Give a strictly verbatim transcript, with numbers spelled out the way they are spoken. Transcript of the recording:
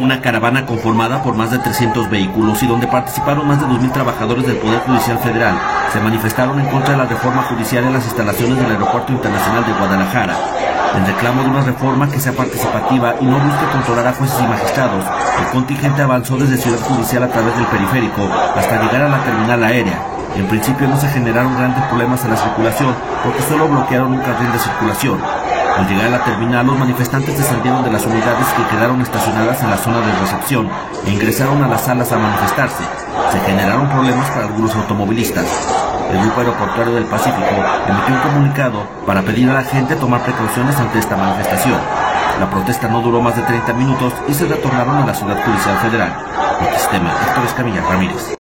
una caravana conformada por más de trescientos vehículos y donde participaron más de dos mil trabajadores del Poder Judicial Federal, se manifestaron en contra de la reforma judicial en las instalaciones del Aeropuerto Internacional de Guadalajara. En reclamo de una reforma que sea participativa y no busque controlar a jueces y magistrados, el contingente avanzó desde Ciudad Judicial a través del periférico hasta llegar a la terminal aérea. En principio no se generaron grandes problemas en la circulación porque solo bloquearon un carril de circulación. Al llegar a la terminal, los manifestantes descendieron de las unidades que quedaron estacionadas en la zona de recepción e ingresaron a las salas a manifestarse. Se generaron problemas para algunos automovilistas. El Grupo Aeroportuario del Pacífico emitió un comunicado para pedir a la gente tomar precauciones ante esta manifestación. La protesta no duró más de treinta minutos y se retornaron a la Ciudad Judicial Federal. Notistema, Héctor Escamilla Ramírez.